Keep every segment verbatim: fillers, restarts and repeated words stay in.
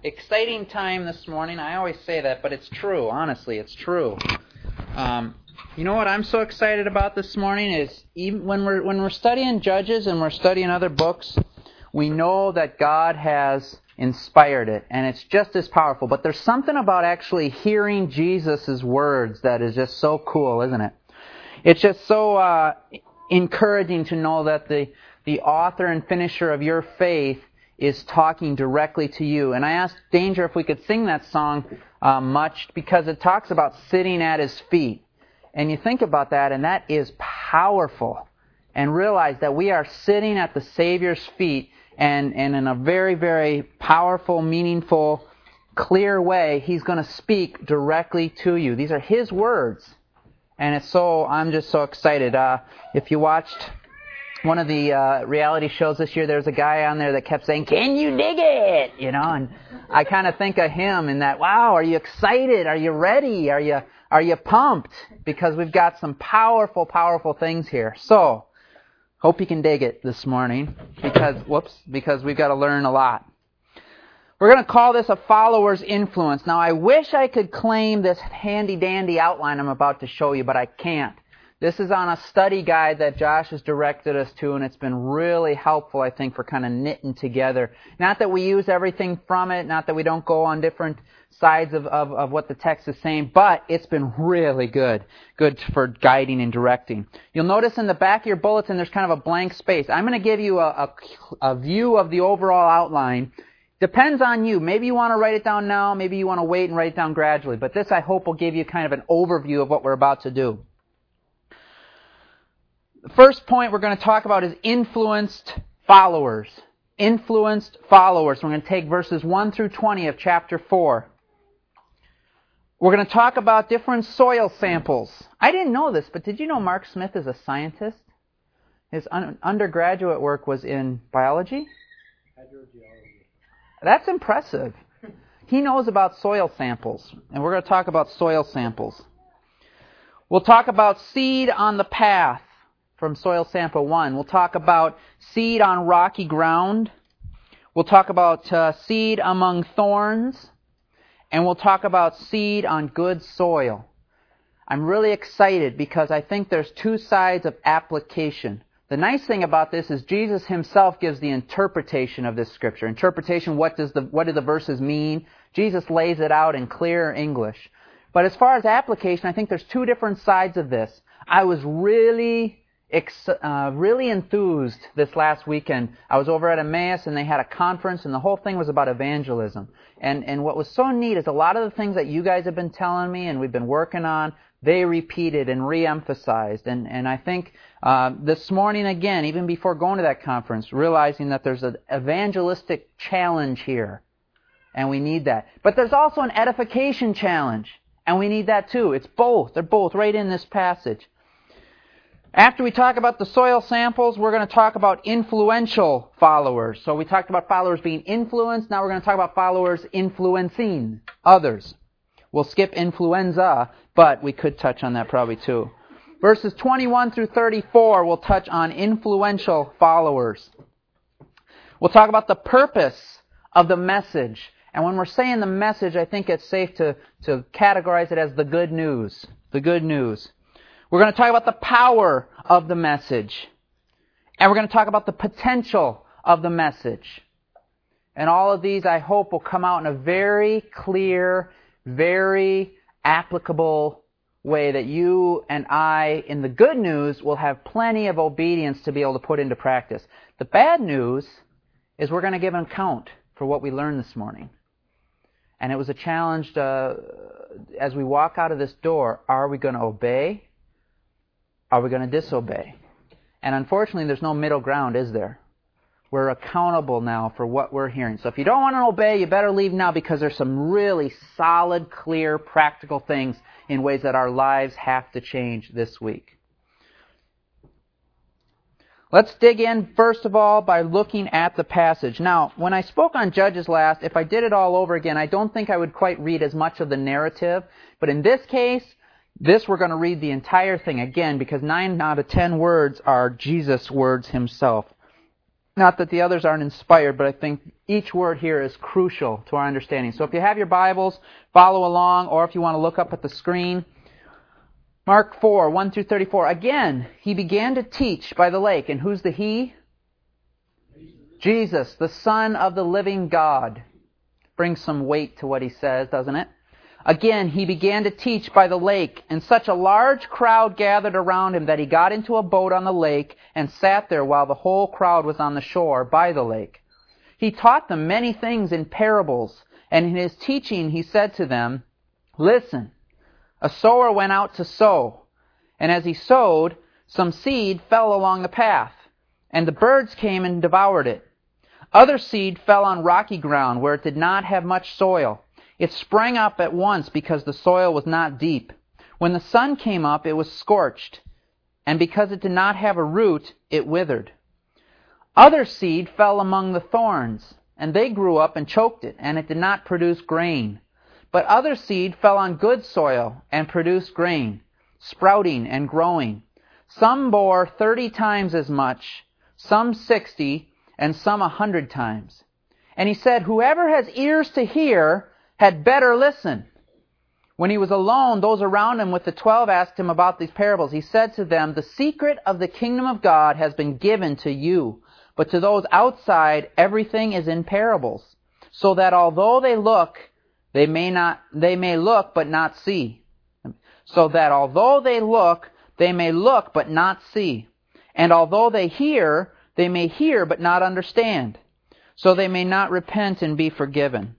exciting time this morning. I always say that, but it's true. Honestly, it's true. Um, you know what I'm so excited about this morning is even when we're when we're studying Judges and we're studying other books, we know that God has inspired it, and it's just as powerful. But there's something about actually hearing Jesus' words that is just so cool, isn't it? It's just so uh, encouraging to know that the the author and finisher of your faith is talking directly to you. And I asked Danger if we could sing that song uh, much, because it talks about sitting at His feet. And you think about that, and that is powerful. And realize that we are sitting at the Savior's feet, and, and in a very, very powerful, meaningful, clear way, He's going to speak directly to you. These are His words. And it's so, I'm just so excited. Uh, if you watched one of the uh, reality shows this year, there's a guy on there that kept saying, "Can you dig it?" You know, and I kind of think of him in that, wow, are you excited? Are you ready? Are you are you pumped? Because we've got some powerful, powerful things here. So, hope you can dig it this morning, because, whoops, because we've got to learn a lot. We're going to call this a follower's influence. Now, I wish I could claim this handy-dandy outline I'm about to show you, but I can't. This is on a study guide that Josh has directed us to, and it's been really helpful, I think, for kind of knitting together. Not that we use everything from it, not that we don't go on different sides of, of, of what the text is saying, but it's been really good. Good for guiding and directing. You'll notice in the back of your bulletin there's kind of a blank space. I'm going to give you a, a, a view of the overall outline. Depends on you. Maybe you want to write it down now, maybe you want to wait and write it down gradually. But this, I hope, will give you kind of an overview of what we're about to do. The first point we're going to talk about is influenced followers. Influenced followers. We're going to take verses one through twenty of chapter four. We're going to talk about different soil samples. I didn't know this, but did you know Mark Smith is a scientist? His un- undergraduate work was in biology? Hydrogeology. That's impressive. He knows about soil samples, and we're going to talk about soil samples. We'll talk about seed on the path from soil sample one. We'll talk about seed on rocky ground. We'll talk about uh, seed among thorns. And we'll talk about seed on good soil. I'm really excited because I think there's two sides of application. The nice thing about this is Jesus Himself gives the interpretation of this scripture. Interpretation, what does the what do the verses mean? Jesus lays it out in clear English. But as far as application, I think there's two different sides of this. I was really Ex- uh, really enthused this last weekend. I was over at Emmaus and they had a conference, and the whole thing was about evangelism. And and what was so neat is a lot of the things that you guys have been telling me and we've been working on, they repeated and re-emphasized. And, and I think uh, this morning again, even before going to that conference, realizing that there's an evangelistic challenge here. And we need that. But there's also an edification challenge. And we need that too. It's both. They're both right in this passage. After we talk about the soil samples, we're going to talk about influential followers. So we talked about followers being influenced. Now we're going to talk about followers influencing others. We'll skip influenza, but we could touch on that probably too. Verses twenty-one through thirty-four, we'll touch on influential followers. We'll talk about the purpose of the message. And when we're saying the message, I think it's safe to, to categorize it as the good news. The good news. We're going to talk about the power of the message. And we're going to talk about the potential of the message. And all of these, I hope, will come out in a very clear, very applicable way that you and I, in the good news, will have plenty of obedience to be able to put into practice. The bad news is we're going to give an account for what we learned this morning. And it was a challenge uh, as we walk out of this door. Are we going to obey? Are we going to disobey? And unfortunately, there's no middle ground, is there? We're accountable now for what we're hearing. So if you don't want to obey, you better leave now, because there's some really solid, clear, practical things in ways that our lives have to change this week. Let's dig in, first of all, by looking at the passage. Now, when I spoke on Judges last, if I did it all over again, I don't think I would quite read as much of the narrative. But in this case, this we're going to read the entire thing again, because nine out of ten words are Jesus' words Himself. Not that the others aren't inspired, but I think each word here is crucial to our understanding. So if you have your Bibles, follow along, or if you want to look up at the screen, Mark four, one through thirty-four. Again, he began to teach by the lake. And who's the he? Jesus, the Son of the living God. Brings some weight to what he says, doesn't it? Again, he began to teach by the lake, and such a large crowd gathered around him that he got into a boat on the lake and sat there while the whole crowd was on the shore by the lake. He taught them many things in parables, and in his teaching he said to them, "Listen, a sower went out to sow, and as he sowed, some seed fell along the path, and the birds came and devoured it. Other seed fell on rocky ground where it did not have much soil. It sprang up at once because the soil was not deep. When the sun came up, it was scorched, and because it did not have a root, it withered. Other seed fell among the thorns, and they grew up and choked it, and it did not produce grain. But other seed fell on good soil and produced grain, sprouting and growing. Some bore thirty times as much, some sixty, and some a hundred times." And he said, "Whoever has ears to hear had better listen." When he was alone, those around him with the twelve asked him about these parables. He said to them, "The secret of the kingdom of God has been given to you, but to those outside everything is in parables, so that although they look, they may not they may look but not see. So that although they look, they may look but not see. And although they hear, they may hear but not understand, so they may not repent and be forgiven."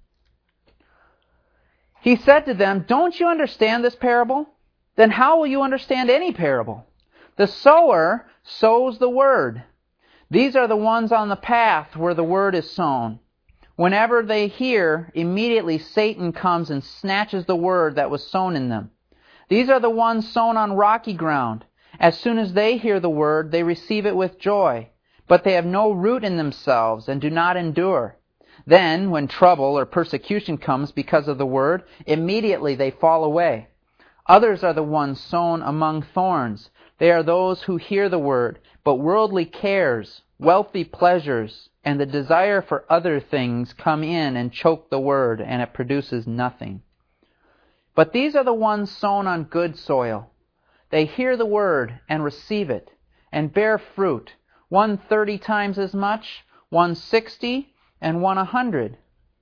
He said to them, "Don't you understand this parable? Then how will you understand any parable? The sower sows the word. These are the ones on the path where the word is sown. Whenever they hear, immediately Satan comes and snatches the word that was sown in them. These are the ones sown on rocky ground. As soon as they hear the word, they receive it with joy, but they have no root in themselves and do not endure. Then, when trouble or persecution comes because of the word, immediately they fall away. Others are the ones sown among thorns. They are those who hear the word, but worldly cares, wealthy pleasures, and the desire for other things come in and choke the word, and it produces nothing. But these are the ones sown on good soil. They hear the word and receive it, and bear fruit, one thirty times as much, one sixty, and one a hundred."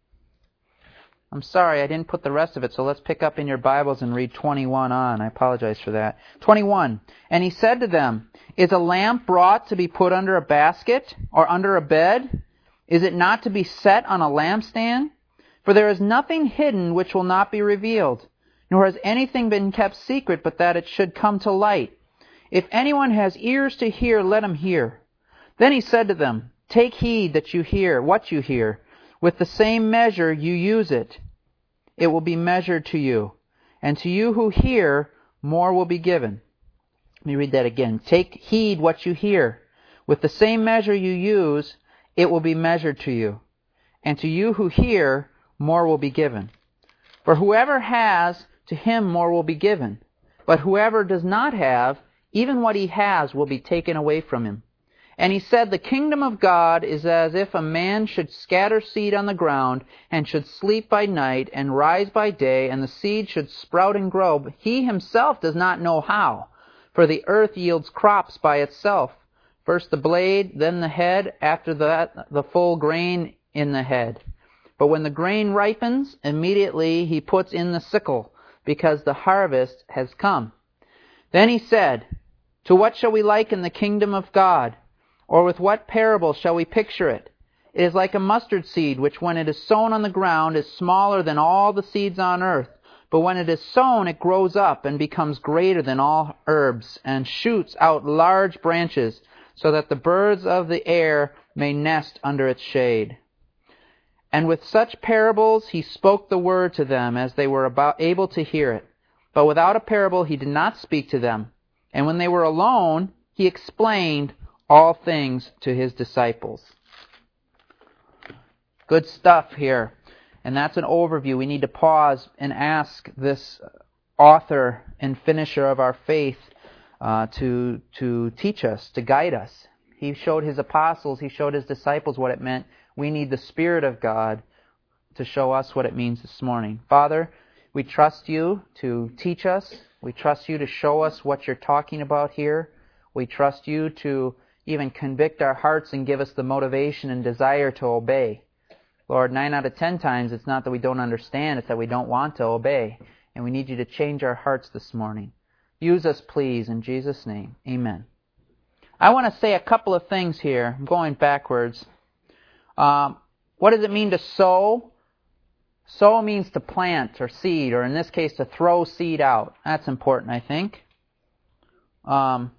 I'm sorry, I didn't put the rest of it, so let's pick up in your Bibles and read twenty-one on. I apologize for that. twenty-one. "And he said to them, Is a lamp brought to be put under a basket or under a bed? Is it not to be set on a lampstand? For there is nothing hidden which will not be revealed, nor has anything been kept secret but that it should come to light. If anyone has ears to hear, let him hear." Then he said to them, "Take heed that you hear what you hear. With the same measure you use it, it will be measured to you. And to you who hear, more will be given." Let me read that again. "Take heed what you hear. With the same measure you use, it will be measured to you. And to you who hear, more will be given. For whoever has, to him more will be given. But whoever does not have, even what he has will be taken away from him. And he said, The kingdom of God is as if a man should scatter seed on the ground, and should sleep by night, and rise by day, and the seed should sprout and grow. But he himself does not know how. For the earth yields crops by itself. First the blade, then the head, after that the full grain in the head. But when the grain ripens, immediately he puts in the sickle, because the harvest has come. Then he said, To what shall we liken the kingdom of God? Or with what parable shall we picture it? It is like a mustard seed, which when it is sown on the ground is smaller than all the seeds on earth. But when it is sown, it grows up and becomes greater than all herbs, and shoots out large branches, so that the birds of the air may nest under its shade. And with such parables he spoke the word to them as they were about able to hear it. But without a parable he did not speak to them. And when they were alone, he explained all things to his disciples. Good stuff here. And that's an overview. We need to pause and ask this author and finisher of our faith uh, to, to teach us, to guide us. He showed His apostles, He showed His disciples what it meant. We need the Spirit of God to show us what it means this morning. Father, we trust You to teach us. We trust You to show us what You're talking about here. We trust You to even convict our hearts and give us the motivation and desire to obey. Lord, nine out of ten times it's not that we don't understand, it's that we don't want to obey. And we need You to change our hearts this morning. Use us, please, in Jesus' name. Amen. I want to say a couple of things here. I'm going backwards. Um, what does it mean to sow? Sow means to plant or seed, or in this case, to throw seed out. That's important, I think. Um,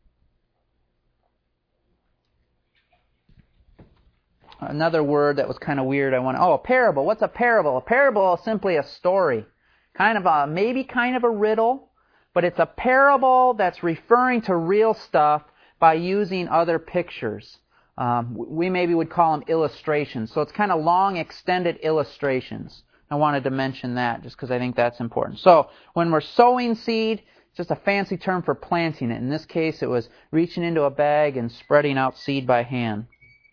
another word that was kind of weird. I want. Oh, a parable. What's a parable? A parable is simply a story, kind of a maybe kind of a riddle, but it's a parable that's referring to real stuff by using other pictures. Um, we maybe would call them illustrations. So it's kind of long, extended illustrations. I wanted to mention that just because I think that's important. So when we're sowing seed, it's just a fancy term for planting it. In this case, it was reaching into a bag and spreading out seed by hand.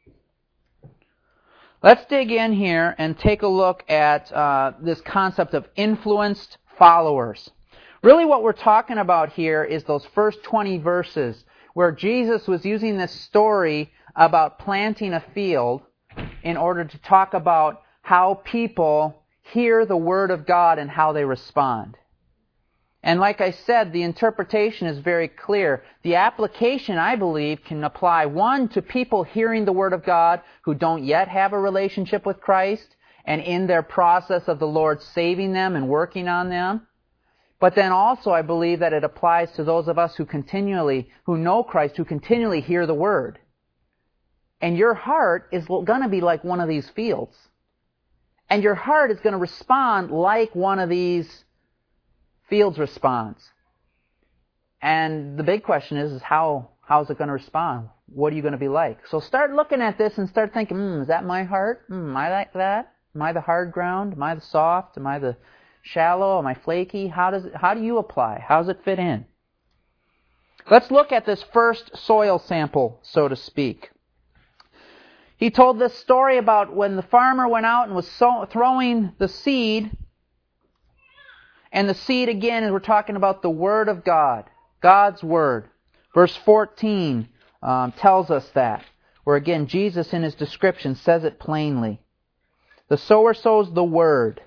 Let's dig in here and take a look at uh, this concept of influenced followers. Really what we're talking about here is those first twenty verses where Jesus was using this story about planting a field in order to talk about how people hear the Word of God and how they respond. And like I said, the interpretation is very clear. The application, I believe, can apply, one, to people hearing the Word of God who don't yet have a relationship with Christ and in their process of the Lord saving them and working on them. But then also I believe that it applies to those of us who continually, who know Christ, who continually hear the Word. And your heart is going to be like one of these fields. And your heart is going to respond like one of these fields responds. And the big question is, is how, how is it going to respond? What are you going to be like? So start looking at this and start thinking, hmm, is that my heart? Hmm, am I like that? Am I the hard ground? Am I the soft? Am I the shallow? Am I flaky? How does it, how do you apply? How does it fit in? Let's look at this first soil sample, so to speak. He told this story about when the farmer went out and was sow, throwing the seed. And the seed, again, is we're talking about the Word of God, God's Word. Verse fourteen um, tells us that, where again, Jesus in His description says it plainly. The sower sows the Word.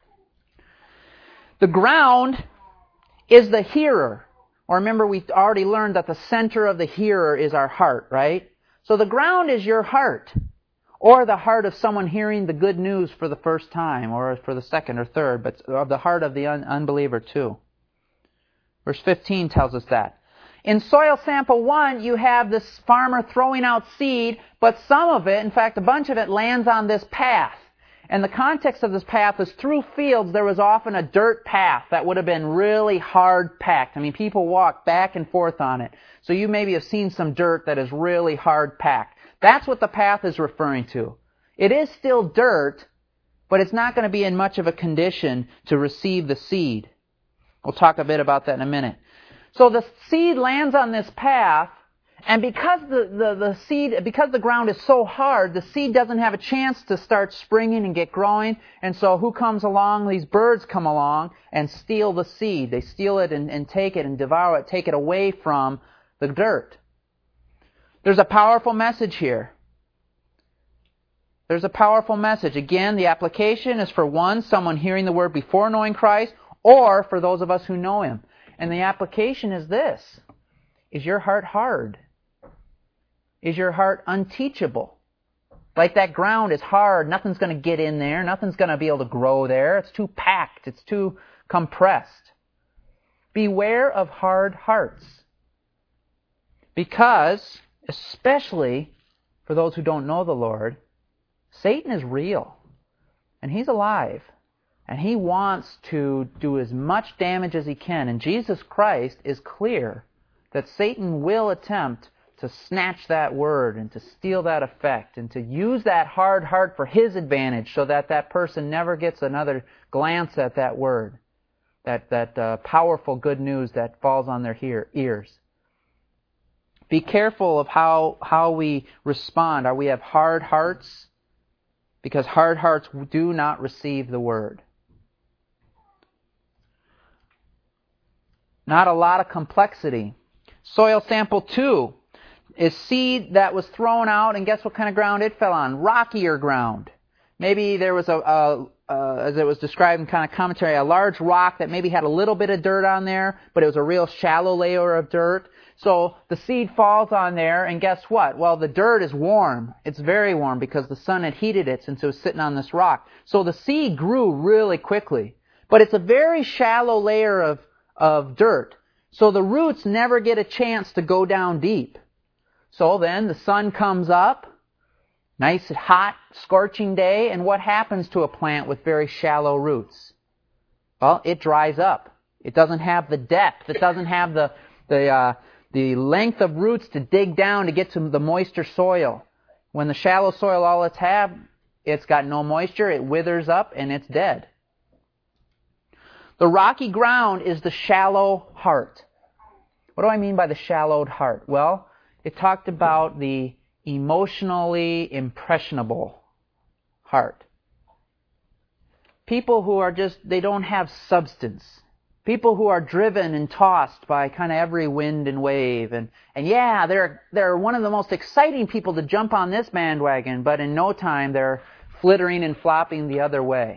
The ground is the hearer. Or remember, we already learned that the center of the hearer is our heart, right? So the ground is your heart, or the heart of someone hearing the good news for the first time, or for the second or third, but of the heart of the un- unbeliever too. Verse fifteen tells us that. In soil sample one, you have this farmer throwing out seed, but some of it, in fact a bunch of it, lands on this path. And the context of this path is through fields there was often a dirt path that would have been really hard packed. I mean, people walk back and forth on it. So you maybe have seen some dirt that is really hard packed. That's what the path is referring to. It is still dirt, but it's not going to be in much of a condition to receive the seed. We'll talk a bit about that in a minute. So the seed lands on this path, and because the, the, the seed, because the ground is so hard, the seed doesn't have a chance to start springing and get growing. And so who comes along? These birds come along and steal the seed. They steal it and, and take it and devour it, take it away from the dirt. There's a powerful message here. There's a powerful message. Again, the application is for one, someone hearing the Word before knowing Christ, or for those of us who know Him. And the application is this. Is your heart hard? Is your heart unteachable? Like that ground is hard, nothing's going to get in there, nothing's going to be able to grow there. It's too packed, it's too compressed. Beware of hard hearts. Because, especially for those who don't know the Lord, Satan is real. And he's alive. And he wants to do as much damage as he can. And Jesus Christ is clear that Satan will attempt to snatch that word and to steal that effect and to use that hard heart for his advantage so that that person never gets another glance at that word, that, that uh, powerful good news that falls on their hear, ears. Be careful of how, how we respond. Are we have hard hearts? Because hard hearts do not receive the word. Not a lot of complexity. Soil sample two is seed that was thrown out, and guess what kind of ground it fell on? Rockier ground. Maybe there was a, a uh, as it was described in kind of commentary, a large rock that maybe had a little bit of dirt on there, but it was a real shallow layer of dirt. So the seed falls on there, and guess what? Well, the dirt is warm. It's very warm because the sun had heated it since it was sitting on this rock. So the seed grew really quickly. But it's a very shallow layer of, of dirt. So the roots never get a chance to go down deep. So then the sun comes up, nice hot, scorching day, and what happens to a plant with very shallow roots? Well, it dries up. It doesn't have the depth. It doesn't have the the uh, the length of roots to dig down to get to the moisture soil. When the shallow soil all it's have, it's got no moisture, it withers up, and it's dead. The rocky ground is the shallow heart. What do I mean by the shallowed heart? Well, it talked about the emotionally impressionable heart. People who are just, they don't have substance. People who are driven and tossed by kind of every wind and wave. And, and yeah, they're, they're one of the most exciting people to jump on this bandwagon, but in no time they're flittering and flopping the other way.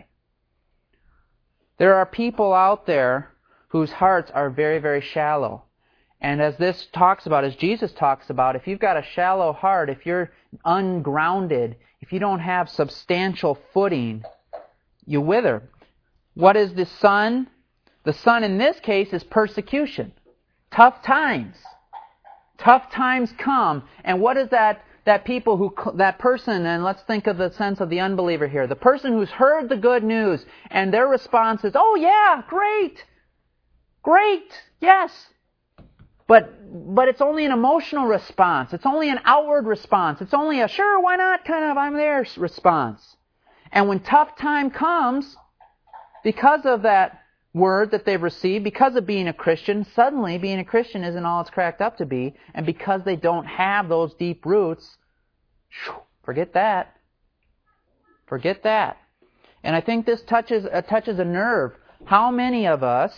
There are people out there whose hearts are very, very shallow. And as this talks about, as Jesus talks about, if you've got a shallow heart, if you're ungrounded, if you don't have substantial footing, you wither. What is the sun? The sun in this case is persecution. Tough times. Tough times come. And what is that, that people who, that person, and let's think of the sense of the unbeliever here, the person who's heard the good news, and their response is, oh yeah, great, great, yes. But but it's only an emotional response. It's only an outward response. It's only a sure, why not kind of I'm there response. And when tough time comes, because of that word that they've received, because of being a Christian, suddenly being a Christian isn't all it's cracked up to be. And because they don't have those deep roots, forget that. Forget that. And I think this touches uh, touches a nerve. How many of us,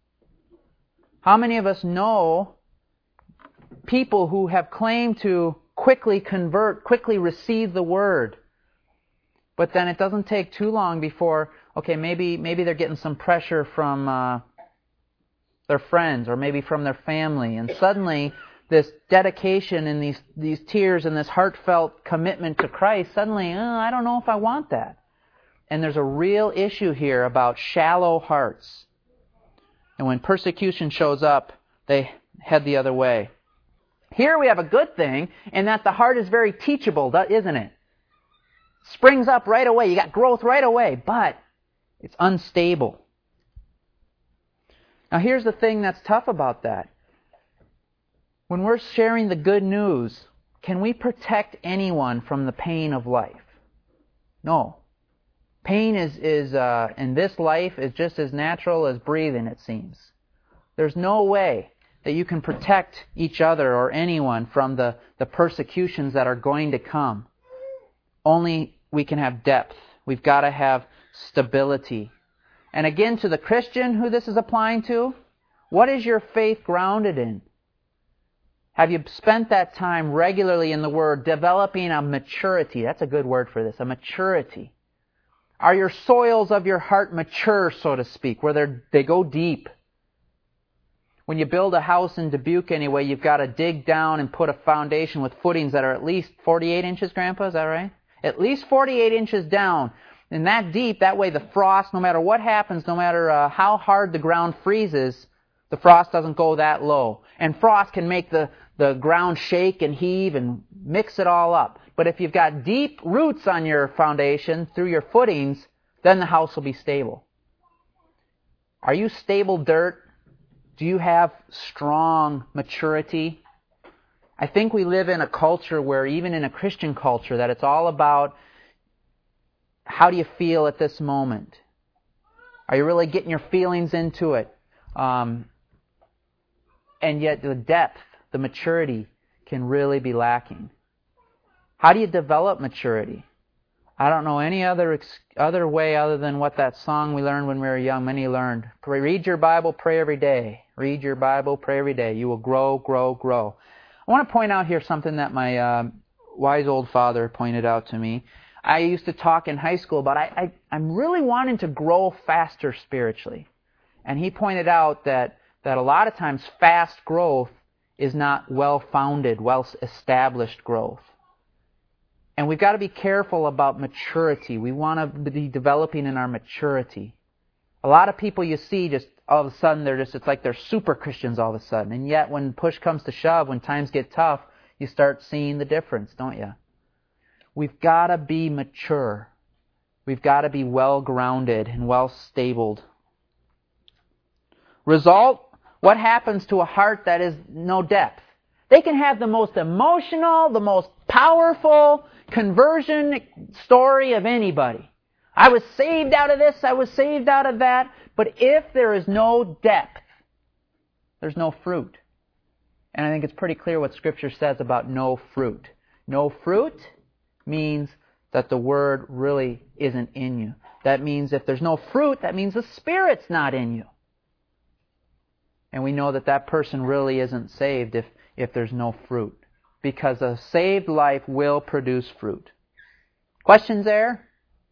how many of us know people who have claimed to quickly convert, quickly receive the word, but then it doesn't take too long before, okay, maybe maybe they're getting some pressure from uh, their friends or maybe from their family, and suddenly this dedication and these these tears and this heartfelt commitment to Christ, suddenly, oh, I don't know if I want that. And there's a real issue here about shallow hearts. And when persecution shows up, they head the other way. Here we have a good thing in that the heart is very teachable, isn't it? Springs up right away. You got growth right away, but it's unstable. Now here's the thing that's tough about that. When we're sharing the good news, can we protect anyone from the pain of life? No. Pain is, is uh, in this life is just as natural as breathing, it seems. There's no way that you can protect each other or anyone from the, the persecutions that are going to come. Only we can have depth. We've got to have stability. And again, to the Christian who this is applying to, what is your faith grounded in? Have you spent that time regularly in the Word, developing a maturity? That's a good word for this, a maturity. Are your soils of your heart mature, so to speak, where they they go deep? When you build a house in Dubuque anyway, you've got to dig down and put a foundation with footings that are at least forty-eight inches, Grandpa, is that right? At least forty-eight inches down. And that deep, that way the frost, no matter what happens, no matter uh, how hard the ground freezes, the frost doesn't go that low. And frost can make the, the ground shake and heave and mix it all up. But if you've got deep roots on your foundation through your footings, then the house will be stable. Are you stable dirt? Do you have strong maturity? I think we live in a culture where, even in a Christian culture, that it's all about how do you feel at this moment? Are you really getting your feelings into it? Um, and yet the depth, the maturity, can really be lacking. How do you develop maturity? I don't know any other ex- other way other than what that song we learned when we were young, many learned. Pray, read your Bible, pray every day. Read your Bible, pray every day. You will grow, grow, grow. I want to point out here something that my uh, wise old father pointed out to me. I used to talk in high school about I, I, I'm really wanting to grow faster spiritually. And he pointed out that, that a lot of times fast growth is not well-founded, well-established growth. And we've got to be careful about maturity. We want to be developing in our maturity. A lot of people you see just all of a sudden, they're just, it's like they're super Christians all of a sudden. And yet when push comes to shove, when times get tough, you start seeing the difference, don't you? We've got to be mature. We've got to be well-grounded and well-stabled. Result, what happens to a heart that is no depth? They can have the most emotional, the most powerful conversion story of anybody. I was saved out of this, I was saved out of that. But if there is no depth, there's no fruit. And I think it's pretty clear what Scripture says about no fruit. No fruit means that the Word really isn't in you. That means if there's no fruit, that means the Spirit's not in you. And we know that that person really isn't saved if, if there's no fruit. Because a saved life will produce fruit. Questions there?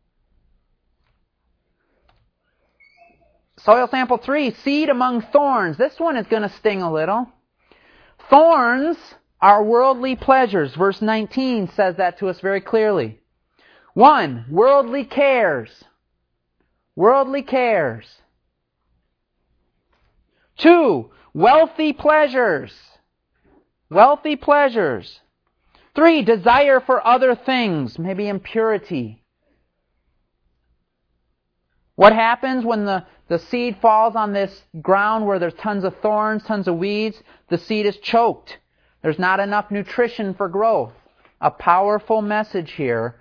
Soil sample three, seed among thorns. This one is going to sting a little. Thorns are worldly pleasures. Verse nineteen says that to us very clearly. One, worldly cares. Worldly cares. Two, wealthy pleasures. Wealthy pleasures. Three, desire for other things, maybe impurity. What happens when the, the seed falls on this ground where there's tons of thorns, tons of weeds? The seed is choked. There's not enough nutrition for growth. A powerful message here.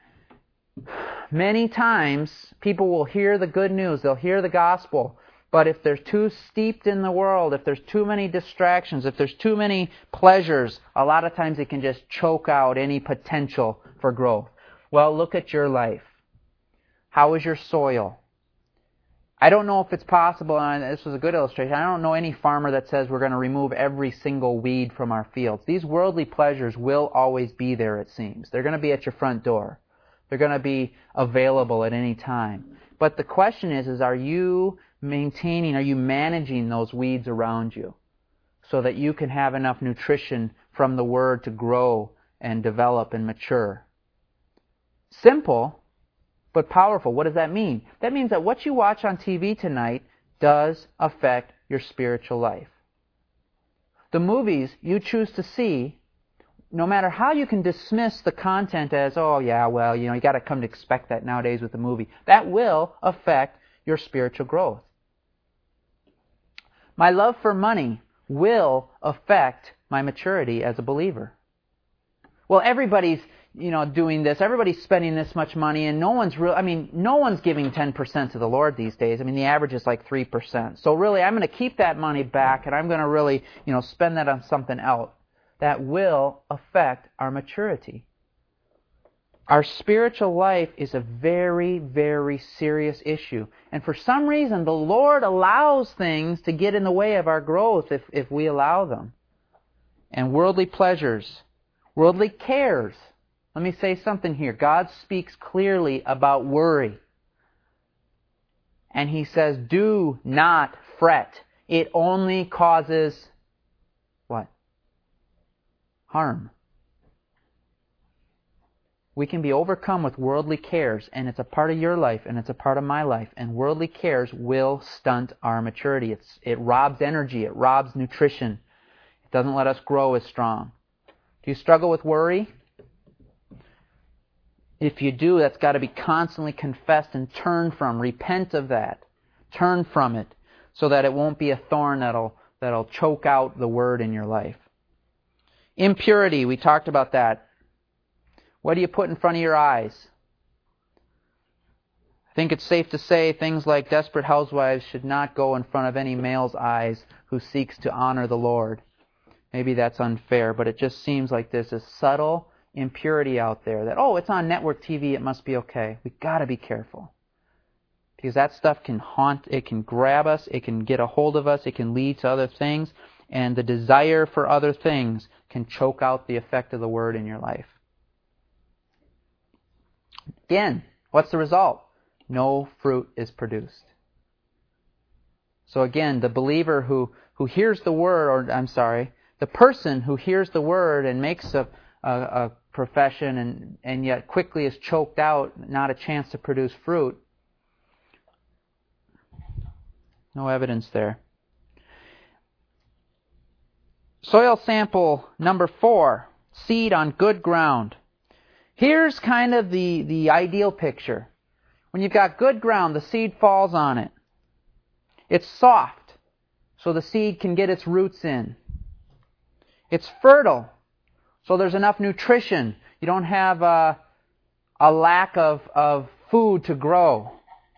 Many times people will hear the good news, they'll hear the gospel, but if they're too steeped in the world, if there's too many distractions, if there's too many pleasures, a lot of times it can just choke out any potential for growth. Well, look at your life. How is your soil? I don't know if it's possible, and this was a good illustration, I don't know any farmer that says we're going to remove every single weed from our fields. These worldly pleasures will always be there, it seems. They're going to be at your front door. They're going to be available at any time. But the question is, is are you maintaining, are you managing those weeds around you so that you can have enough nutrition from the Word to grow and develop and mature? Simple, but powerful. What does that mean? That means that what you watch on T V tonight does affect your spiritual life. The movies you choose to see, no matter how you can dismiss the content as, oh yeah, well, you know, you got to come to expect that nowadays with the movie, that will affect your spiritual growth. My love for money will affect my maturity as a believer. Well, everybody's, you know, doing this. Everybody's spending this much money, and no one's real. I mean, no one's giving ten percent to the Lord these days. I mean, the average is like three percent. So really, I'm going to keep that money back, and I'm going to really, you know, spend that on something else. That will affect our maturity. Our spiritual life is a very, very serious issue. And for some reason, the Lord allows things to get in the way of our growth if, if we allow them. And worldly pleasures, worldly cares. Let me say something here. God speaks clearly about worry. And He says, do not fret. It only causes what? Harm. We can be overcome with worldly cares, and it's a part of your life, and it's a part of my life. And worldly cares will stunt our maturity. It's, it robs energy. It robs nutrition. It doesn't let us grow as strong. Do you struggle with worry? If you do, that's got to be constantly confessed and turned from. Repent of that. Turn from it so that it won't be a thorn that'll, that'll choke out the Word in your life. Impurity, we talked about that. What do you put in front of your eyes? I think it's safe to say things like desperate housewives should not go in front of any male's eyes who seeks to honor the Lord. maybe that's unfair, but it just seems like there's a subtle impurity out there that, oh, it's on network T V, it must be okay. We've got to be careful. Because that stuff can haunt, it can grab us, it can get a hold of us, it can lead to other things, and the desire for other things can choke out the effect of the Word in your life. Again, what's the result? No fruit is produced. So again, the believer who, who hears the Word, or I'm sorry, the person who hears the Word and makes a, a, a profession and, and yet quickly is choked out, not a chance to produce fruit, no evidence there. Soil sample number four, seed on good ground. Here's kind of the, the ideal picture. When you've got good ground, the seed falls on it. It's soft, so the seed can get its roots in. It's fertile, so there's enough nutrition. You don't have a, a lack of, of food to grow.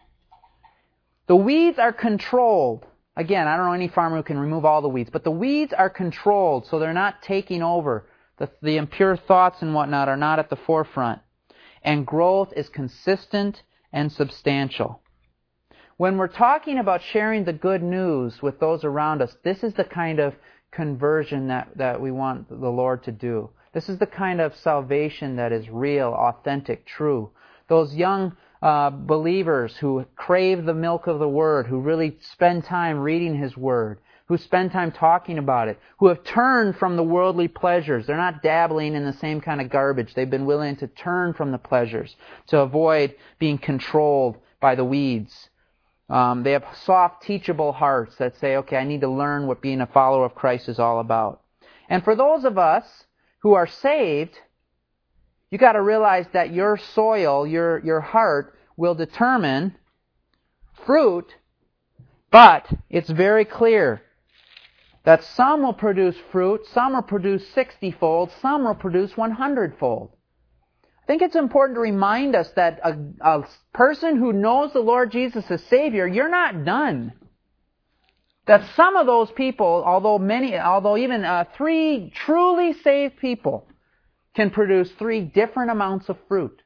The weeds are controlled. Again, I don't know any farmer who can remove all the weeds, but the weeds are controlled, so they're not taking over. The, the impure thoughts and whatnot are not at the forefront. And growth is consistent and substantial. When we're talking about sharing the good news with those around us, this is the kind of conversion that, that we want the Lord to do. This is the kind of salvation that is real, authentic, true. Those young uh, believers who crave the milk of the Word, who really spend time reading His Word, who spend time talking about it, who have turned from the worldly pleasures. They're not dabbling in the same kind of garbage. They've been willing to turn from the pleasures to avoid being controlled by the weeds. Um, they have soft, teachable hearts that say, okay, I need to learn what being a follower of Christ is all about. And for those of us who are saved, you got to realize that your soil, your, your heart, will determine fruit, but it's very clear that some will produce fruit, some will produce sixty-fold, some will produce one hundred-fold. I think it's important to remind us that a, a person who knows the Lord Jesus as Savior, you're not done. That some of those people, although many, although even uh, three truly saved people can produce three different amounts of fruit.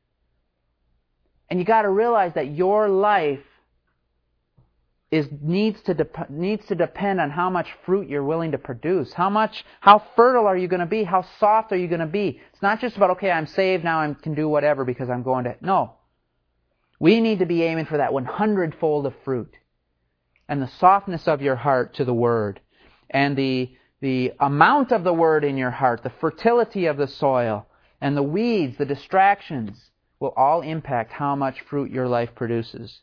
And you got to realize that your life is needs to dep- needs to depend on how much fruit you're willing to produce. How much, how fertile are you going to be? How soft are you going to be? It's not just about, okay, I'm saved, now I can do whatever because I'm going to... No. We need to be aiming for that one hundred-fold of fruit. And the softness of your heart to the Word. And the, the amount of the Word in your heart, the fertility of the soil, and the weeds, the distractions, will all impact how much fruit your life produces.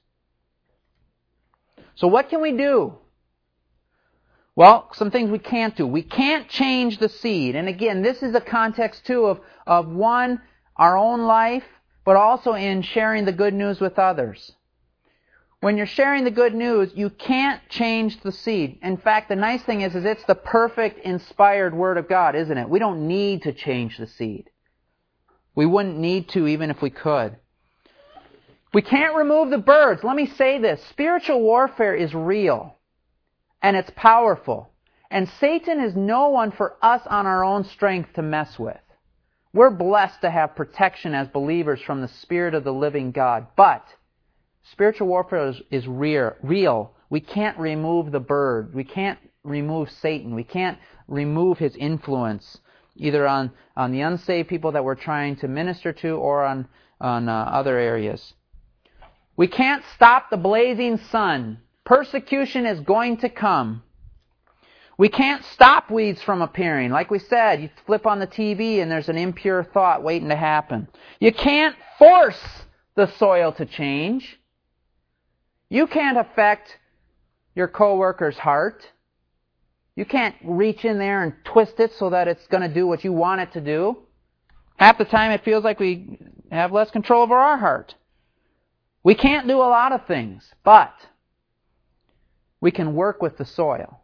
So what can we do? Well, some things we can't do. We can't change the seed. And again, this is a context too of, of one, our own life, but also in sharing the good news with others. When you're sharing the good news, you can't change the seed. In fact, the nice thing is, is it's the perfect inspired Word of God, isn't it? We don't need to change the seed. We wouldn't need to even if we could. We can't remove the birds. Let me say this. Spiritual warfare is real. And it's powerful. And Satan is no one for us on our own strength to mess with. We're blessed to have protection as believers from the Spirit of the living God. But spiritual warfare is, is real, real. We can't remove the bird. We can't remove Satan. We can't remove his influence, either on, on the unsaved people that we're trying to minister to or on, on uh, other areas. We can't stop the blazing sun. Persecution is going to come. We can't stop weeds from appearing. Like we said, you flip on the T V and there's an impure thought waiting to happen. You can't force the soil to change. You can't affect your coworker's heart. You can't reach in there and twist it so that it's going to do what you want it to do. Half the time it feels like we have less control over our heart. We can't do a lot of things, but we can work with the soil.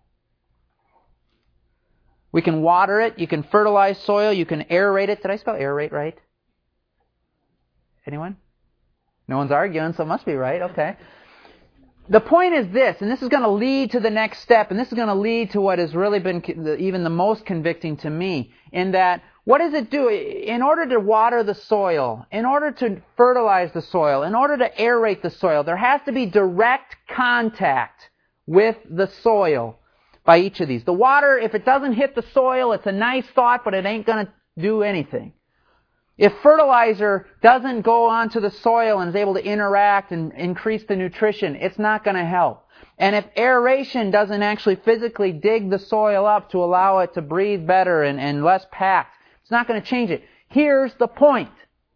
We can water it. You can fertilize soil. You can aerate it. Did I spell aerate right? Anyone? No one's arguing, so it must be right. Okay. the point is this, and this is going to lead to the next step, and this is going to lead to what has really been even the most convicting to me, in that, what does it do? In order to water the soil, in order to fertilize the soil, in order to aerate the soil, there has to be direct contact with the soil by each of these. The water, if it doesn't hit the soil, it's a nice thought, but it ain't going to do anything. If fertilizer doesn't go onto the soil and is able to interact and increase the nutrition, it's not going to help. And if aeration doesn't actually physically dig the soil up to allow it to breathe better and, and less packed, it's not going to change it. Here's the point.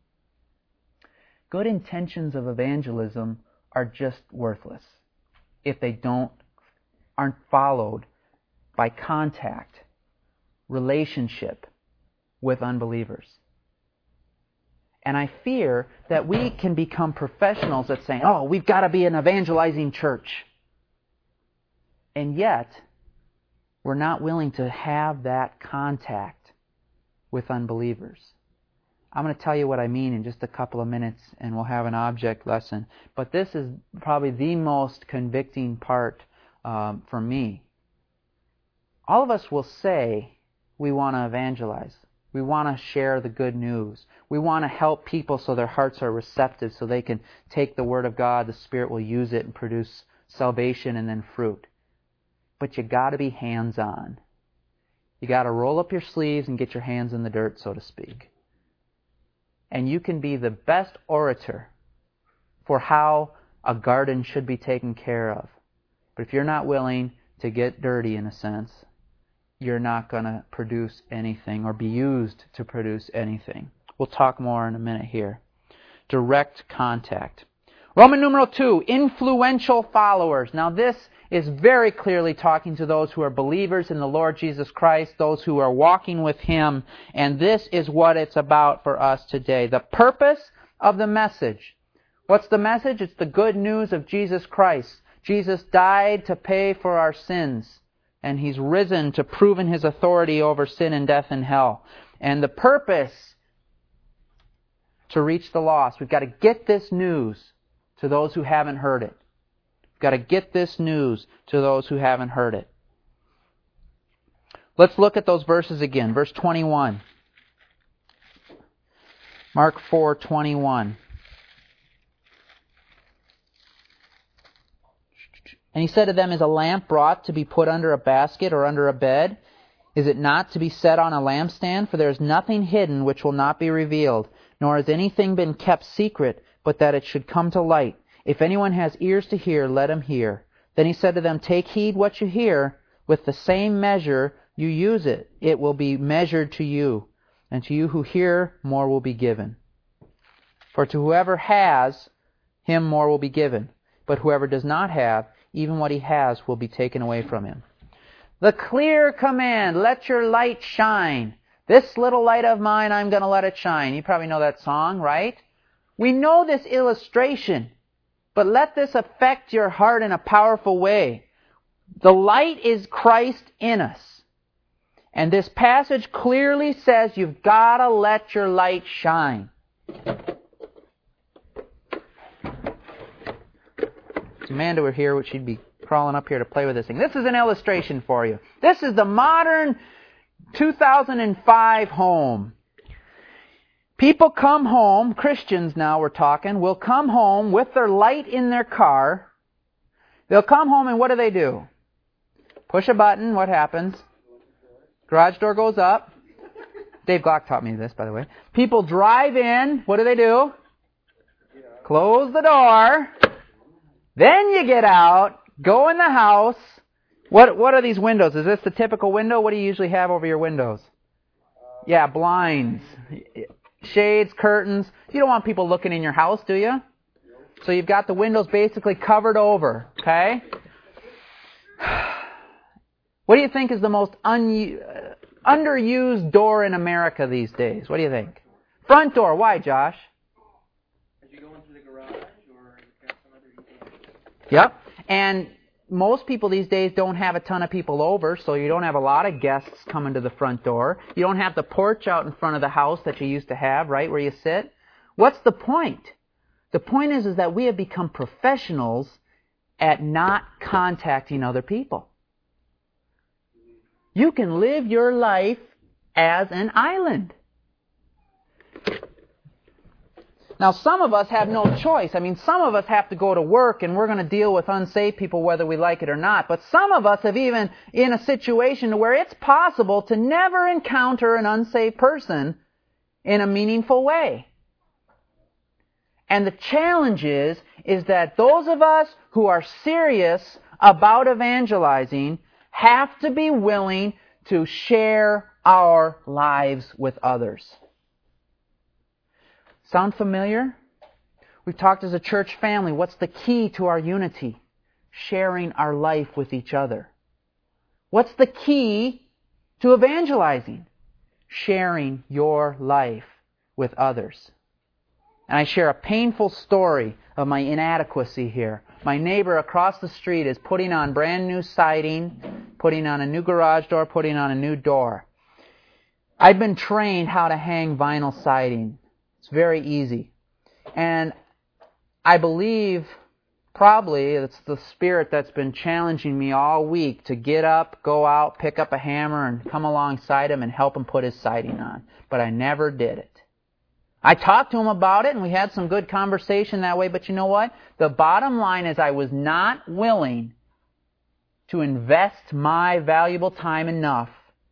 Good intentions of evangelism are just worthless if they don't aren't followed by contact, relationship with unbelievers. And I fear that we can become professionals at saying, oh, we've got to be an evangelizing church. And yet, we're not willing to have that contact with unbelievers. I'm going to tell you what I mean in just a couple of minutes, and we'll have an object lesson. But this is probably the most convicting part um, for me. All of us will say we want to evangelize. We want to share the good news. We want to help people so their hearts are receptive, so they can take the Word of God, the Spirit will use it and produce salvation and then fruit. But you got to be hands-on. You got to roll up your sleeves and get your hands in the dirt, so to speak. And you can be the best orator for how a garden should be taken care of. But if you're not willing to get dirty, in a sense, you're not going to produce anything or be used to produce anything. We'll talk more in a minute here. Direct contact. Roman numeral two, influential followers. Now this is very clearly talking to those who are believers in the Lord Jesus Christ, those who are walking with Him, and this is what it's about for us today. The purpose of the message. What's the message? It's the good news of Jesus Christ. Jesus died to pay for our sins, and He's risen to prove in His authority over sin and death and hell. And the purpose, to reach the lost. We've got to get this news to those who haven't heard it. We've got to get this news to those who haven't heard it. Let's look at those verses again. Verse twenty-one. Mark four twenty-one. And He said to them, is a lamp brought to be put under a basket or under a bed? Is it not to be set on a lampstand? For there is nothing hidden which will not be revealed, nor has anything been kept secret, but that it should come to light. If anyone has ears to hear, let him hear. Then He said to them, take heed what you hear. With the same measure you use it, it will be measured to you. And to you who hear, more will be given. For to whoever has, him more will be given. But whoever does not have, even what he has will be taken away from him. The clear command, let your light shine. This little light of mine, I'm going to let it shine. You probably know that song, right? We know this illustration, but let this affect your heart in a powerful way. The light is Christ in us. And this passage clearly says you've got to let your light shine. If Amanda were here, she'd be crawling up here to play with this thing. This is an illustration for you. This is the modern two thousand five home. People come home, Christians now we're talking, will come home with their light in their car. They'll come home and what do they do? Push a button, what happens? Garage door goes up. Dave Glock taught me this, by the way. People drive in, what do they do? Close the door. Then you get out, go in the house. What what are these windows? Is this the typical window? What do you usually have over your windows? Yeah, blinds. Shades, curtains. You don't want people looking in your house, do you? So you've got the windows basically covered over, okay? What do you think is the most un- underused door in America these days? What do you think? Front door. Why, Josh? As you go into the garage or you've got some other... Yep. And most people these days don't have a ton of people over, so you don't have a lot of guests coming to the front door. You don't have the porch out in front of the house that you used to have, right, where you sit. What's the point? The point is, is that we have become professionals at not contacting other people. You can live your life as an island. Now, some of us have no choice. I mean, some of us have to go to work and we're going to deal with unsaved people whether we like it or not. But some of us have even in a situation where it's possible to never encounter an unsaved person in a meaningful way. And the challenge is, is that those of us who are serious about evangelizing have to be willing to share our lives with others. Sound familiar? We've talked as a church family. What's the key to our unity? Sharing our life with each other. What's the key to evangelizing? Sharing your life with others. And I share a painful story of my inadequacy here. My neighbor across the street is putting on brand new siding, putting on a new garage door, putting on a new door. I've been trained how to hang vinyl siding. It's very easy. And I believe probably it's the Spirit that's been challenging me all week to get up, go out, pick up a hammer, and come alongside him and help him put his siding on. But I never did it. I talked to him about it, and we had some good conversation that way, but you know what? The bottom line is I was not willing to invest my valuable time enough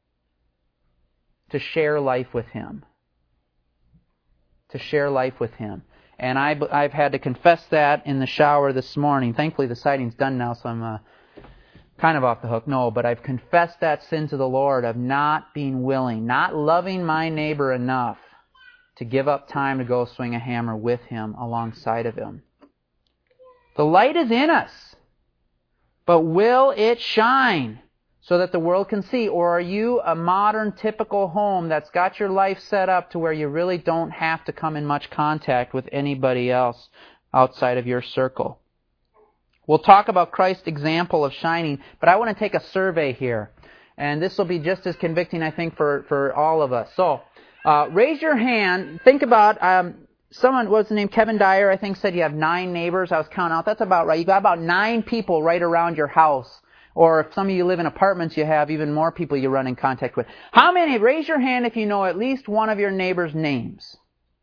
to share life with him. To share life with him. And I, I've had to confess that in the shower this morning. Thankfully, the siding's done now, so I'm uh, kind of off the hook. No, but I've confessed that sin to the Lord of not being willing, not loving my neighbor enough to give up time to go swing a hammer with him alongside of him. The light is in us, but will it shine so that the world can see? Or are you a modern, typical home that's got your life set up to where you really don't have to come in much contact with anybody else outside of your circle? We'll talk about Christ's example of shining, but I want to take a survey here. And this will be just as convicting, I think, for, for all of us. So, uh, raise your hand. Think about, um, someone, what's the name? Kevin Dyer, I think, said you have nine neighbors. I was counting out. That's about right. You got about nine people right around your house. Or if some of you live in apartments, you have even more people you run in contact with. How many? Raise your hand if you know at least one of your neighbors' names.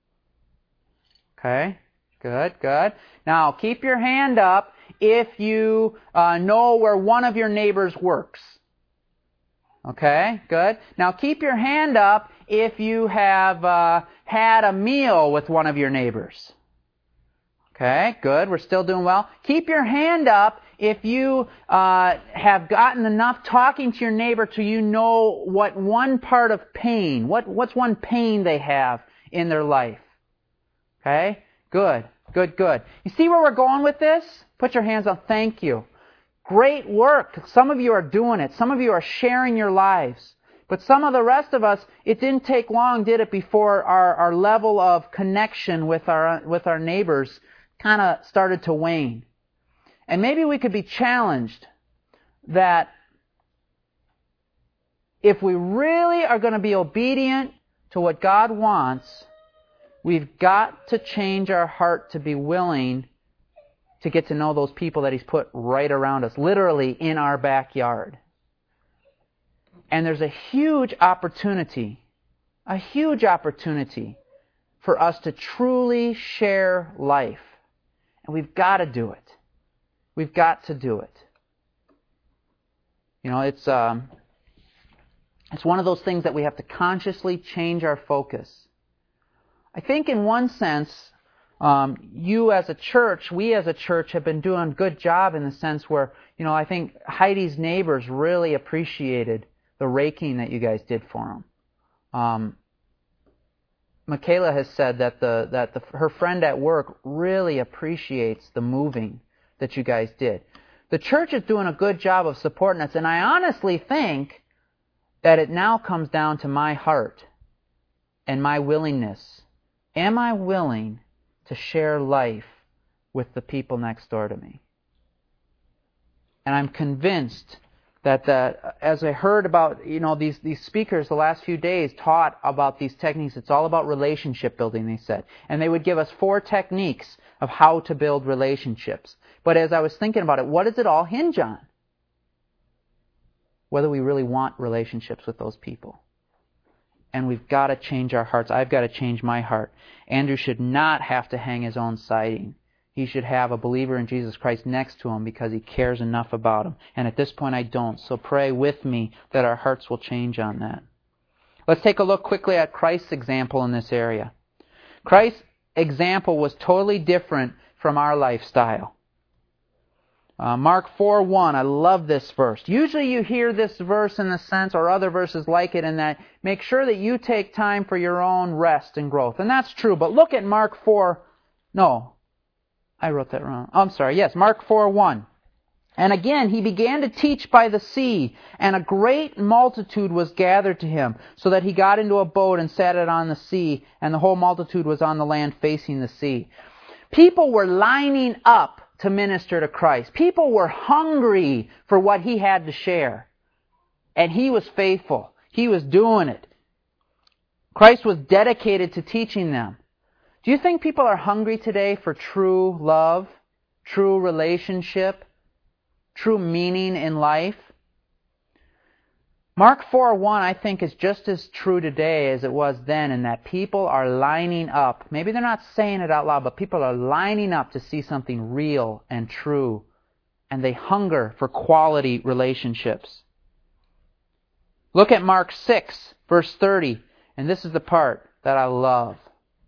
Okay, good, good. Now, keep your hand up if you uh, know where one of your neighbors works. Okay, good. Now, keep your hand up if you have uh, had a meal with one of your neighbors. Okay, good. We're still doing well. Keep your hand up if you uh, have gotten enough talking to your neighbor to you know what one part of pain, what what's one pain they have in their life. Okay, good, good, good. You see where we're going with this? Put your hands up. Thank you. Great work. Some of you are doing it. Some of you are sharing your lives. But some of the rest of us, it didn't take long, did it, before our, our level of connection with our with our neighbors kind of started to wane. And maybe we could be challenged that if we really are going to be obedient to what God wants, we've got to change our heart to be willing to get to know those people that He's put right around us, literally in our backyard. And there's a huge opportunity, a huge opportunity for us to truly share life. And we've got to do it. We've got to do it. You know, it's um, it's one of those things that we have to consciously change our focus. I think in one sense, um, you as a church, we as a church have been doing a good job in the sense where, you know, I think Heidi's neighbors really appreciated the raking that you guys did for them. Um, Michaela has said that the that the, her friend at work really appreciates the moving that you guys did. The church is doing a good job of supporting us, and I honestly think that it now comes down to my heart and my willingness. Am I willing to share life with the people next door to me? And I'm convinced that uh, as I heard about, you know, these, these speakers the last few days taught about these techniques, it's all about relationship building, they said. And they would give us four techniques of how to build relationships. But as I was thinking about it, what does it all hinge on? Whether we really want relationships with those people. And we've got to change our hearts. I've got to change my heart. Andrew should not have to hang his own siding. He should have a believer in Jesus Christ next to him because he cares enough about him. And at this point I don't. So pray with me that our hearts will change on that. Let's take a look quickly at Christ's example in this area. Christ's example was totally different from our lifestyle. Uh, Mark four one, I love this verse. Usually you hear this verse in the sense, or other verses like it, in that make sure that you take time for your own rest and growth. And that's true, but look at Mark four, no, I wrote that wrong. I'm sorry, yes, Mark four one. And again, he began to teach by the sea, and a great multitude was gathered to him, so that he got into a boat and sat it on the sea, and the whole multitude was on the land facing the sea. People were lining up to minister to Christ. People were hungry for what he had to share. And he was faithful. He was doing it. Christ was dedicated to teaching them. Do you think people are hungry today for true love, true relationship, true meaning in life? Mark four one, I think, is just as true today as it was then, in that people are lining up. Maybe they're not saying it out loud, but people are lining up to see something real and true. And they hunger for quality relationships. Look at Mark six, verse thirty. And this is the part that I love.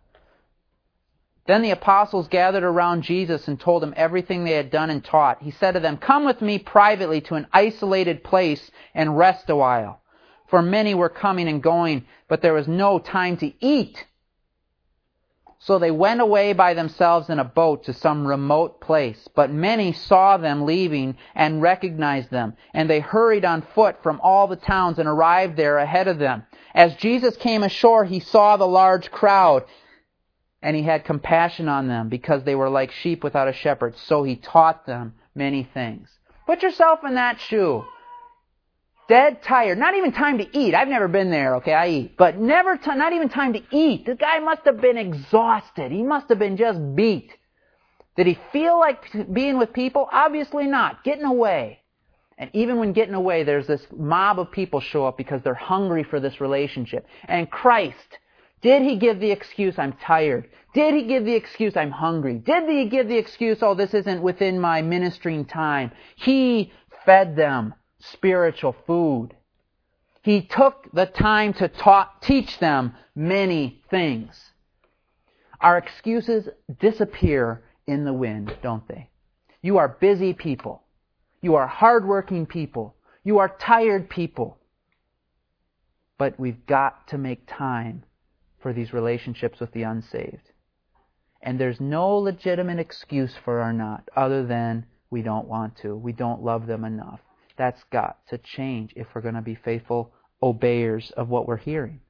Then the apostles gathered around Jesus and told him everything they had done and taught. He said to them, "Come with me privately to an isolated place and rest a while." For many were coming and going, but there was no time to eat. So they went away by themselves in a boat to some remote place. But many saw them leaving and recognized them, and they hurried on foot from all the towns and arrived there ahead of them. As Jesus came ashore, he saw the large crowd, and he had compassion on them because they were like sheep without a shepherd. So he taught them many things. Put yourself in that shoe. Dead tired. Not even time to eat. I've never been there, okay, I eat. But never, t- not even time to eat. The guy must have been exhausted. He must have been just beat. Did he feel like being with people? Obviously not. Getting away. And even when getting away, there's this mob of people show up because they're hungry for this relationship. And Christ, did he give the excuse, "I'm tired"? Did he give the excuse, "I'm hungry"? Did he give the excuse, "Oh, this isn't within my ministering time"? He fed them spiritual food. He took the time to taught, teach them many things. Our excuses disappear in the wind, don't they? You are busy people. You are hardworking people. You are tired people. But we've got to make time for these relationships with the unsaved. And there's no legitimate excuse for our not, other than we don't want to. We don't love them enough. That's got to change if we're going to be faithful obeyers of what we're hearing.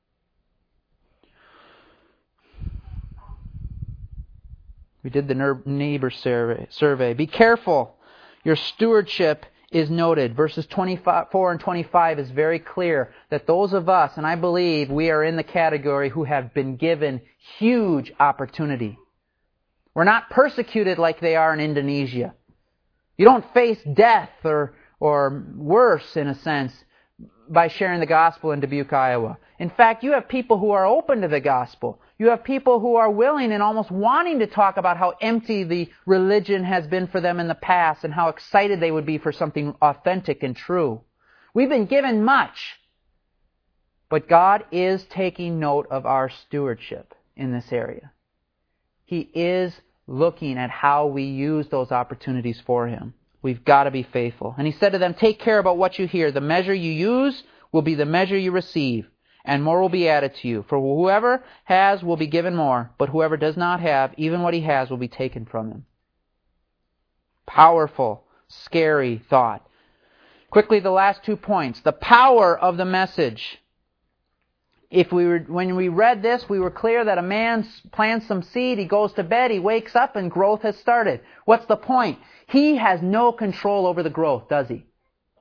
We did the neighbor survey. Be careful. Your stewardship is noted. Verses twenty-four and twenty-five is very clear that those of us, and I believe we are in the category who have been given huge opportunity. We're not persecuted like they are in Indonesia. You don't face death or, or worse, in a sense, by sharing the gospel in Dubuque, Iowa. In fact, you have people who are open to the gospel. You have people who are willing and almost wanting to talk about how empty the religion has been for them in the past and how excited they would be for something authentic and true. We've been given much. But God is taking note of our stewardship in this area. He is looking at how we use those opportunities for Him. We've got to be faithful. And He said to them, "Take care about what you hear. The measure you use will be the measure you receive, and more will be added to you. For whoever has will be given more, but whoever does not have, even what he has will be taken from him." Powerful, scary thought. Quickly, the last two points. The power of the message. If we were, when we read this, we were clear that a man plants some seed, he goes to bed, he wakes up, and growth has started. What's the point? He has no control over the growth, does he?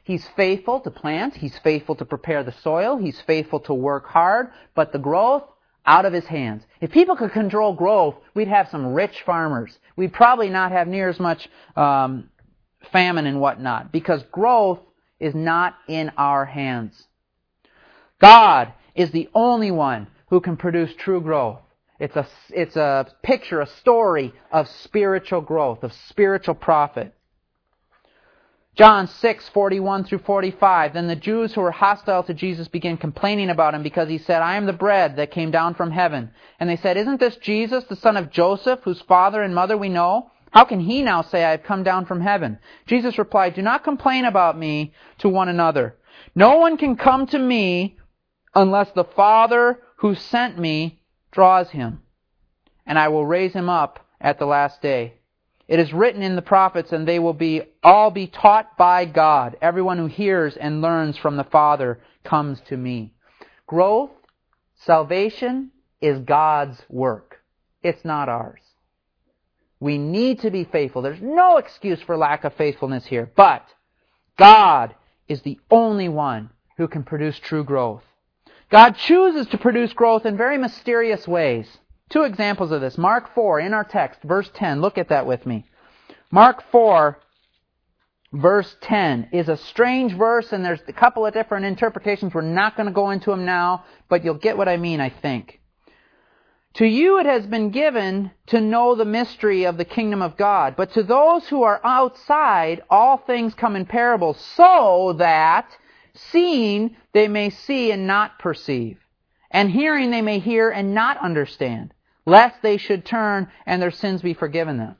He's faithful to plant. He's faithful to prepare the soil. He's faithful to work hard. But the growth, out of His hands. If people could control growth, we'd have some rich farmers. We'd probably not have near as much um, famine and whatnot, because growth is not in our hands. God is the only one who can produce true growth. It's a, it's a picture, a story of spiritual growth, of spiritual profit. John six, forty-one through forty-five. Then the Jews who were hostile to Jesus began complaining about Him because He said, I am the bread that came down from heaven. And they said, isn't this Jesus, the son of Joseph, whose father and mother we know? How can He now say, I have come down from heaven? Jesus replied, do not complain about me to one another. No one can come to me unless the Father who sent me draws him, and I will raise him up at the last day. It is written in the prophets, and they will be all be taught by God. Everyone who hears and learns from the Father comes to me. Growth, salvation is God's work. It's not ours. We need to be faithful. There's no excuse for lack of faithfulness here. But God is the only one who can produce true growth. God chooses to produce growth in very mysterious ways. Two examples of this. Mark four, in our text, verse ten. Look at that with me. Mark four, verse ten, is a strange verse, and there's a couple of different interpretations. We're not going to go into them now, but you'll get what I mean, I think. To you it has been given to know the mystery of the kingdom of God, but to those who are outside, all things come in parables, so that, seeing, they may see and not perceive, and hearing they may hear and not understand, lest they should turn and their sins be forgiven them.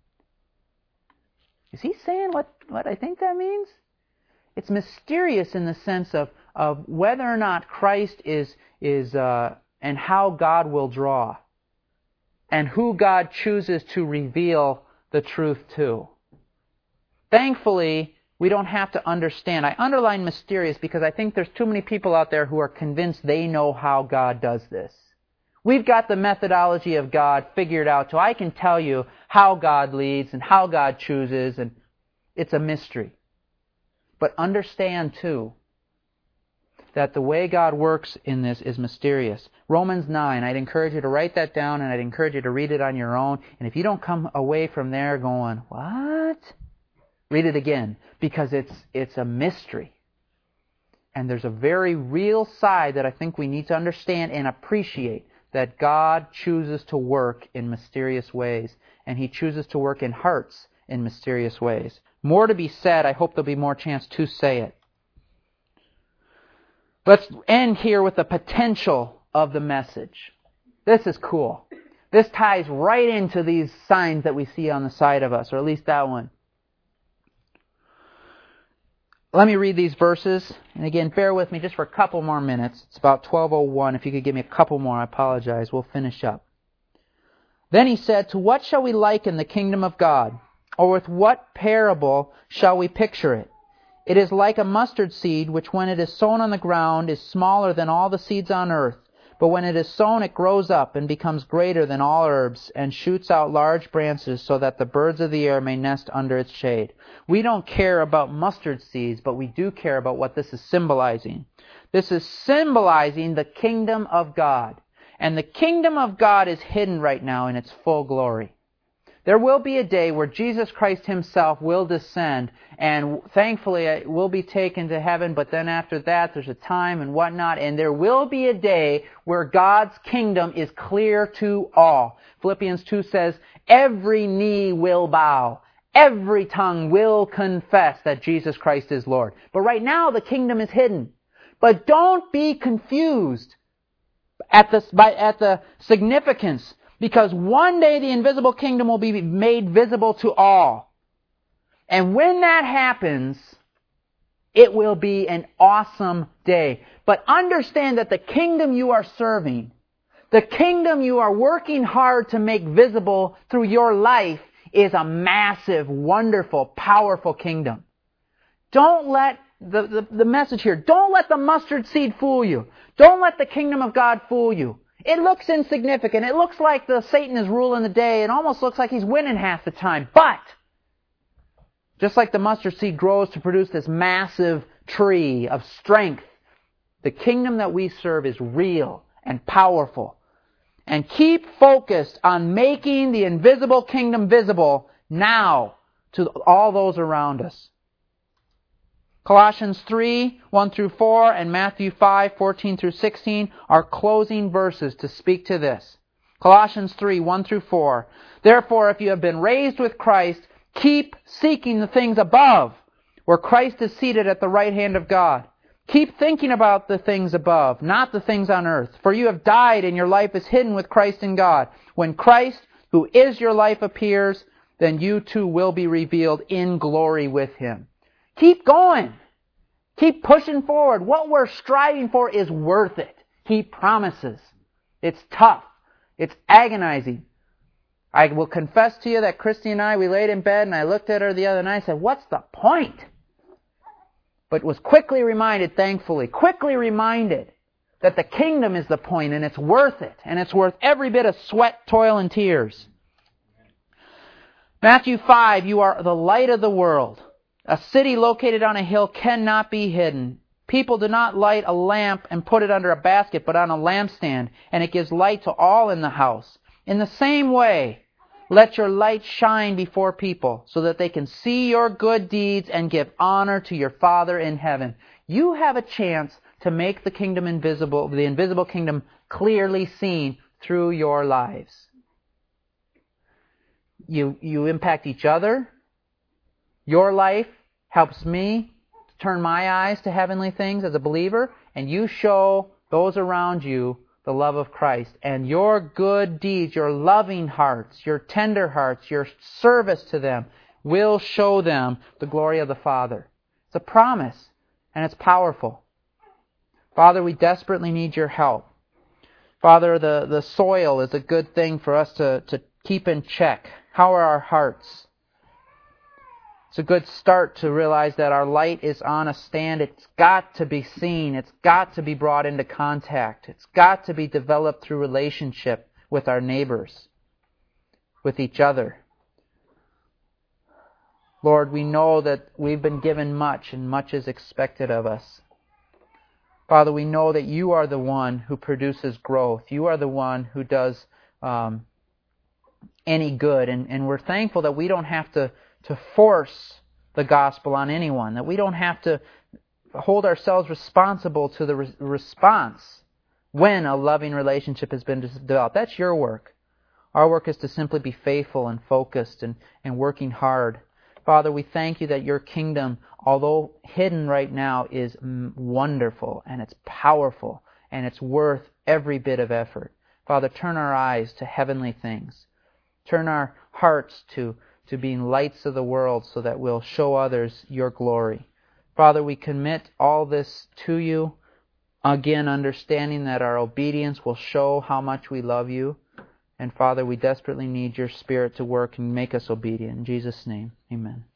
Is he saying what, what I think that means? It's mysterious in the sense of, of whether or not Christ is, is uh, and how God will draw, and who God chooses to reveal the truth to. Thankfully, we don't have to understand. I underline mysterious because I think there's too many people out there who are convinced they know how God does this. We've got the methodology of God figured out, so I can tell you how God leads and how God chooses, and it's a mystery. But understand, too, that the way God works in this is mysterious. Romans nine, I'd encourage you to write that down, and I'd encourage you to read it on your own. And if you don't come away from there going, what? Read it again, because it's it's a mystery. And there's a very real side that I think we need to understand and appreciate, that God chooses to work in mysterious ways, and He chooses to work in hearts in mysterious ways. More to be said. I hope there'll be more chance to say it. Let's end here with the potential of the message. This is cool. This ties right into these signs that we see on the side of us, or at least that one. Let me read these verses. And again, bear with me just for a couple more minutes. It's about twelve oh one. If you could give me a couple more, I apologize. We'll finish up. Then he said, to what shall we liken the kingdom of God? Or with what parable shall we picture it? It is like a mustard seed, which when it is sown on the ground is smaller than all the seeds on earth. But when it is sown, it grows up and becomes greater than all herbs, and shoots out large branches so that the birds of the air may nest under its shade. We don't care about mustard seeds, but we do care about what this is symbolizing. This is symbolizing the kingdom of God. And the kingdom of God is hidden right now in its full glory. There will be a day where Jesus Christ Himself will descend, and thankfully it will be taken to heaven, but then after that there's a time and whatnot, and there will be a day where God's kingdom is clear to all. Philippians two says, every knee will bow, every tongue will confess that Jesus Christ is Lord. But right now the kingdom is hidden. But don't be confused at the, by, at the significance, because one day the invisible kingdom will be made visible to all. And when that happens, it will be an awesome day. But understand that the kingdom you are serving, the kingdom you are working hard to make visible through your life, is a massive, wonderful, powerful kingdom. Don't let the, the, the message here, don't let the mustard seed fool you. Don't let the kingdom of God fool you. It looks insignificant. It looks like the Satan is ruling the day. It almost looks like he's winning half the time. But Just like the mustard seed grows to produce this massive tree of strength, the kingdom that we serve is real and powerful. And keep focused on making the invisible kingdom visible now to all those around us. Colossians three, one through four, and Matthew five, fourteen through sixteen are closing verses to speak to this. Colossians three, one through four. Therefore, if you have been raised with Christ, keep seeking the things above, where Christ is seated at the right hand of God. Keep thinking about the things above, not the things on earth. For you have died, and your life is hidden with Christ in God. When Christ, who is your life, appears, then you too will be revealed in glory with Him. Keep going. Keep pushing forward. What we're striving for is worth it. He promises. It's tough. It's agonizing. I will confess to you that Christy and I, we laid in bed and I looked at her the other night and said, what's the point? But was quickly reminded, thankfully, quickly reminded that the kingdom is the point and it's worth it. And it's worth every bit of sweat, toil, and tears. Matthew five, you are the light of the world. A city located on a hill cannot be hidden. People do not light a lamp and put it under a basket, but on a lampstand, and it gives light to all in the house. In the same way, let your light shine before people, so that they can see your good deeds and give honor to your Father in heaven. You have a chance to make the kingdom invisible, the invisible kingdom clearly seen through your lives. You, you impact each other. Your life helps me to turn my eyes to heavenly things as a believer, and you show those around you the love of Christ. And your good deeds, your loving hearts, your tender hearts, your service to them will show them the glory of the Father. It's a promise, and it's powerful. Father, we desperately need your help. Father, the, the soil is a good thing for us to, to keep in check. How are our hearts? It's a good start to realize that our light is on a stand. It's got to be seen. It's got to be brought into contact. It's got to be developed through relationship with our neighbors, with each other. Lord, we know that we've been given much and much is expected of us. Father, we know that you are the one who produces growth. You are the one who does um, any good. And, and we're thankful that we don't have to to force the gospel on anyone, that we don't have to hold ourselves responsible to the re- response when a loving relationship has been developed. That's your work. Our work is to simply be faithful and focused and, and working hard. Father, we thank you that your kingdom, although hidden right now, is wonderful and it's powerful and it's worth every bit of effort. Father, turn our eyes to heavenly things. Turn our hearts to to being lights of the world so that we'll show others your glory. Father, we commit all this to you, again understanding that our obedience will show how much we love you. And Father, we desperately need your Spirit to work and make us obedient. In Jesus' name, amen.